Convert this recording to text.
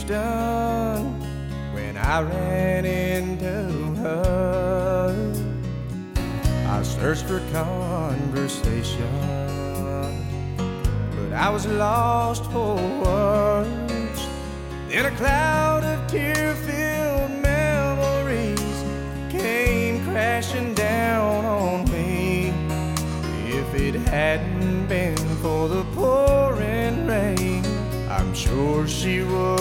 done when I ran into her. I searched for conversation, but I was lost for words. Then a cloud of tear-filled memories came crashing down on me. If it hadn't been for the pouring rain, I'm sure she would